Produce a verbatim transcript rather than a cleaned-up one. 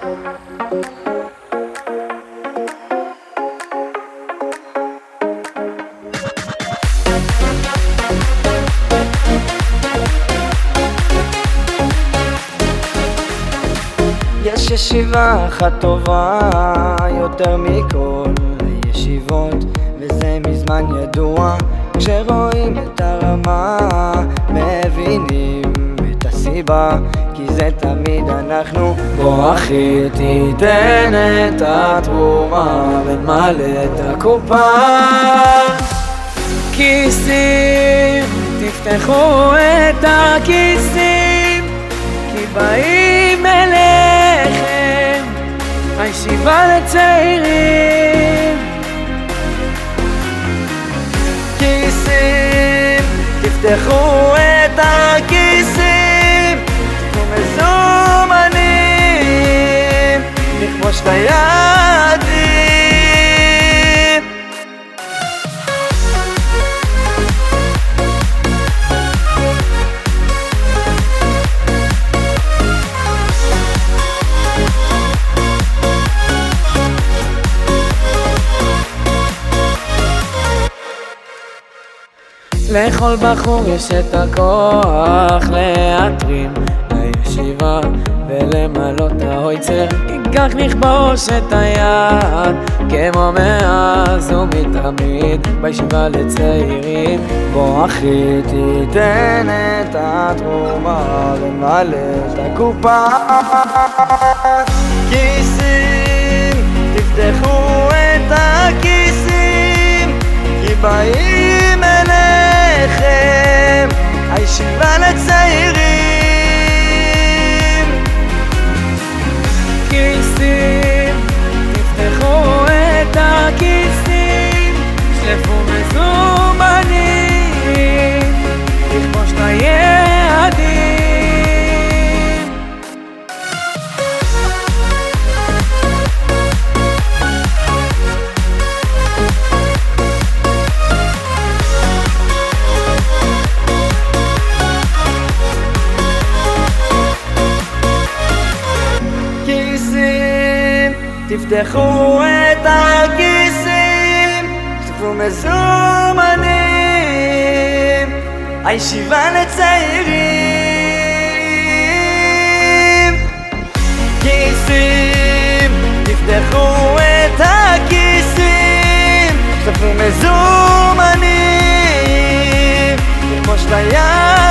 יש ישיבה אחת טובה יותר מכל הישיבות, וזה מזמן ידוע. כשרואים את הרמה מבינים את הסיבה, כי זה תמיד אנחנו. בוא אחי תיתן את התרומה ונמלא את הקופה. כיסים, תפתחו את הכיסים, כי באים אליכם הישיבה לצעירים. כיסים, תפתחו את הכיסים, תנו מזומנים לכבוש את היעדים. לכל בחור יש את הכוח להתרים לישיבה ולמלות ההויצר, כי כך נכבוש את היד כמו מאז ומתמיד בישיבה לצעירים. בוא אחי תיתן את התרומה ונמלא את הקופה. כיסים, תפתחו את הכיסים, כי באים אליכם הישיבה לצעירים. כיסים, תפתחו את הכיסים, שלפו מזומנים לכבוש את היעדים. תפתחו את הכיסים, שלפו מזומנים הישיבה לצעירים. כיסים, תפתחו את הכיסים, שלפו מזומנים לכבוש את היעדים.